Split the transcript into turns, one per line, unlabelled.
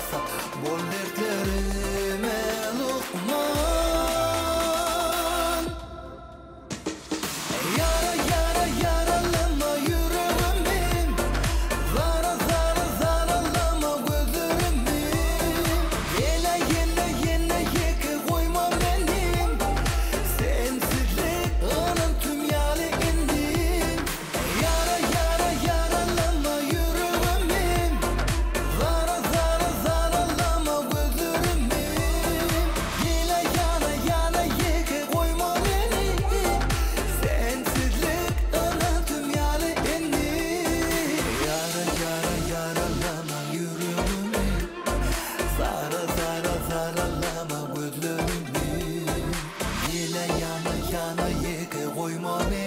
olmasa bol dertlerime lokman. Yara yara yaralama yüreğimi, zara zara zaralama gözlerimi. Yine yine yine yıkı koyma benim, sensizlik onun tüm yali indim. Yara yara yaralama yüreğimi, zara zara zaralama gözlerimi. Yine yana yana yıkı koyma beni, sensizlik onun tüm yali indim. Yara yara yaralama yüreğimi, zara zara zaralama gözlerimi. Yine yana yana yıkı koyma beni,